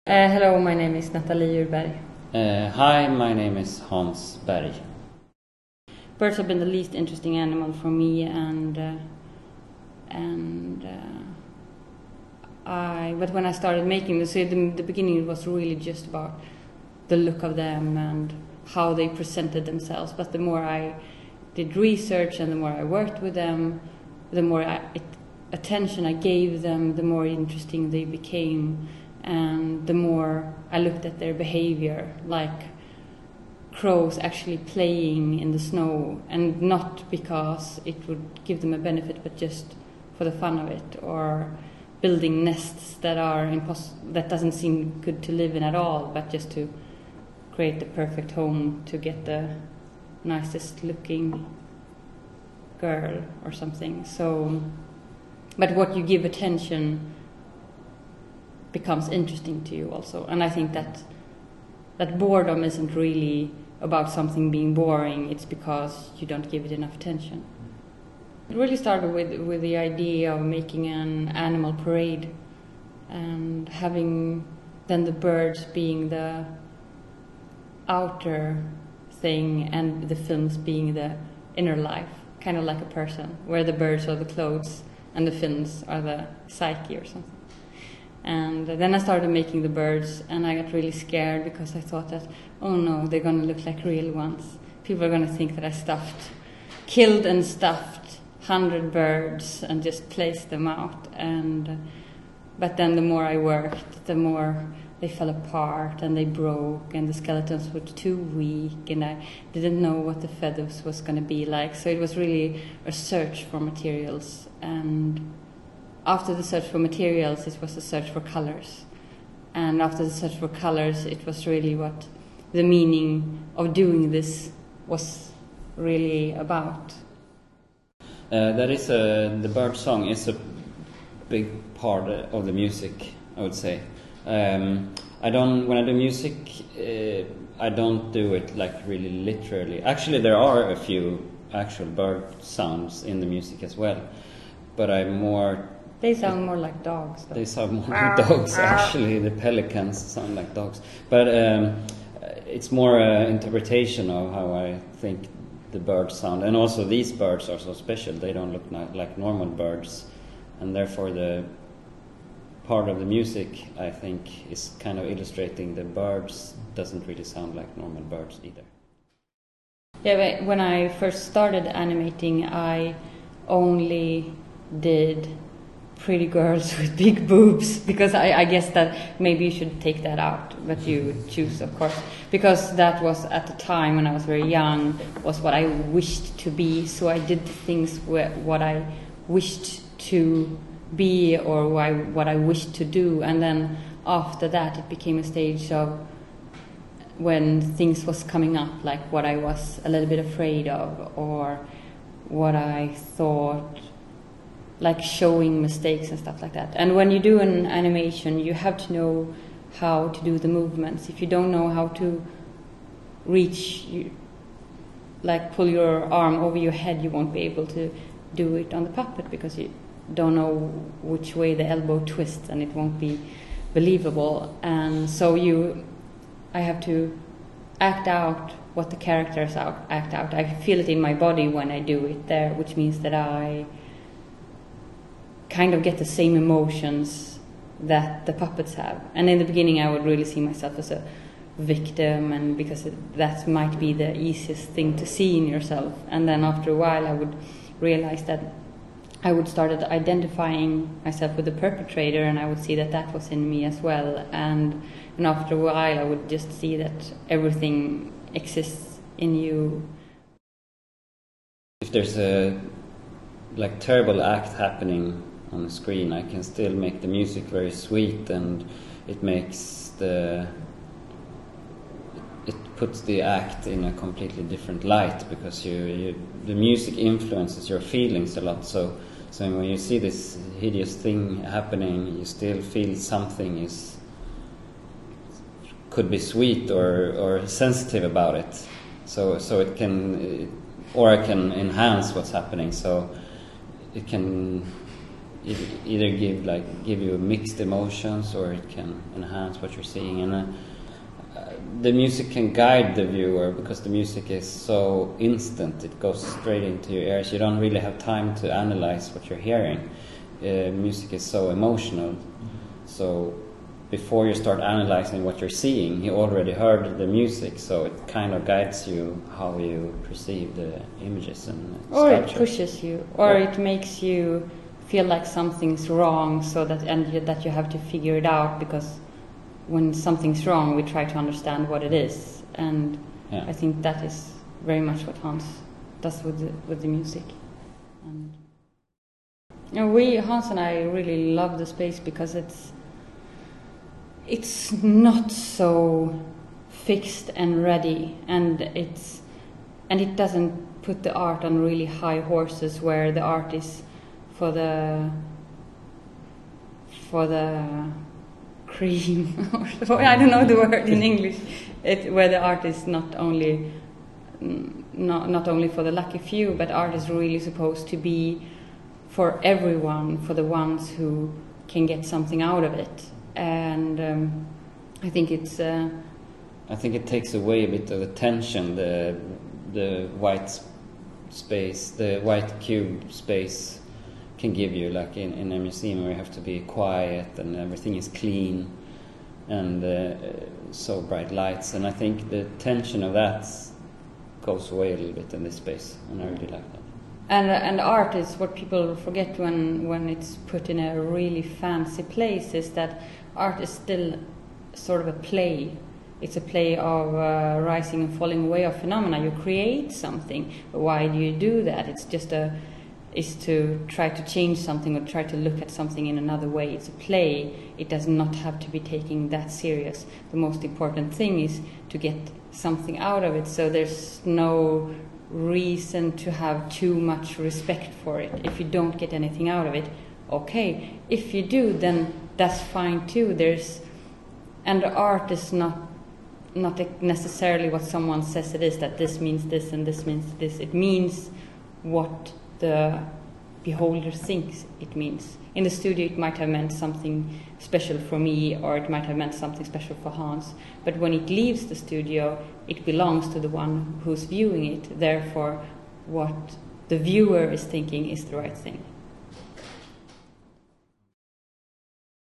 Hello, my name is Nathalie Urberg. Hi, my name is Hans Berg. Birds have been the least interesting animal for me, but when I started making this, in the beginning it was really just about the look of them and how they presented themselves. But the more I did research and the more I worked with them, the more attention I gave them, the more interesting they became. And the more I looked at their behavior, like crows actually playing in the snow, and not because it would give them a benefit, but just for the fun of it, or building nests that doesn't seem good to live in at all, but just to create the perfect home to get the nicest looking girl or something. So, but what you give attention becomes interesting to you also. And I think that boredom isn't really about something being boring, it's because you don't give it enough attention. It really started with the idea of making an animal parade and having then the birds being the outer thing and the films being the inner life, kind of like a person, where the birds are the clothes and the films are the psyche or something. And then I started making the birds, and I got really scared because I thought that, oh no, they're going to look like real ones. People are going to think that I killed and stuffed 100 birds and just placed them out. But then the more I worked, the more they fell apart and they broke, and the skeletons were too weak, and I didn't know what the feathers was going to be like. So it was really a search for materials, and after the search for materials, it was the search for colors. And after the search for colors, it was really what the meaning of doing this was really about. The bird song is a big part of the music, I would say. When I do music, I don't do it like really literally. Actually, there are a few actual bird sounds in the music as well, but They sound more like dogs, though. They sound more like dogs, actually. The pelicans sound like dogs. But it's more an interpretation of how I think the birds sound. And also these birds are so special. They don't look like normal birds. And therefore the part of the music, I think, is kind of illustrating the birds doesn't really sound like normal birds either. Yeah, but when I first started animating, I only did pretty girls with big boobs, because I guess that maybe you should take that out, but you choose, of course, because that was at the time when I was very young, was what I wished to be. So I did things what I wished to be, or what I wished to do. And then after that it became a stage of when things was coming up, like what I was a little bit afraid of, or what I thought, like showing mistakes and stuff like that. And when you do an animation, you have to know how to do the movements. If you don't know how to like pull your arm over your head, you won't be able to do it on the puppet, because you don't know which way the elbow twists, and it won't be believable. And so I have to act out what the characters act out. I feel it in my body when I do it there, which means that I kind of get the same emotions that the puppets have. And in the beginning I would really see myself as a victim, and because that might be the easiest thing to see in yourself. And then after a while I would realize that I would start identifying myself with the perpetrator, and I would see that was in me as well. And after a while I would just see that everything exists in you. If there's a terrible act happening on the screen, I can still make the music very sweet, and it puts the act in a completely different light, because the music influences your feelings a lot. So when you see this hideous thing happening, you still feel something could be sweet or sensitive about it. So it can, or I can enhance what's happening. So it can either give you mixed emotions, or it can enhance what you're seeing. And the music can guide the viewer, because the music is so instant. It goes straight into your ears. You don't really have time to analyze what you're hearing. Music is so emotional. So before you start analyzing what you're seeing, you already heard the music, so it kind of guides you how you perceive the images and or structure. it pushes you, or it makes you feel like something's wrong, so that that you have to figure it out, because when something's wrong, we try to understand what it is, and I think that is very much what Hans does with the music. And Hans and I really love the space because it's not so fixed and ready, and it doesn't put the art on really high horses where the art is for the cream, or I don't know the word in English. Where the art is not only for the lucky few, but art is really supposed to be for everyone, for the ones who can get something out of it. And I think it's. I think it takes away a bit of the tension, the white space, the white cube space can give you, like in a museum where you have to be quiet and everything is clean and so bright lights. And I think the tension of that goes away a little bit in this space, and I really like that. And art is what people forget when it's put in a really fancy place, is that art is still sort of a play. It's a play of rising and falling away of phenomena. You create something. Why do you do that? It's just is to try to change something or try to look at something in another way. It's a play. It does not have to be taken that serious. The most important thing is to get something out of it, so there's no reason to have too much respect for it. If you don't get anything out of it, okay. If you do, then that's fine too. And art is not necessarily what someone says it is, that this means this and this means this. It means what the beholder thinks it means. In the studio it might have meant something special for me, or it might have meant something special for Hans, but when it leaves the studio it belongs to the one who's viewing it. Therefore what the viewer is thinking is the right thing.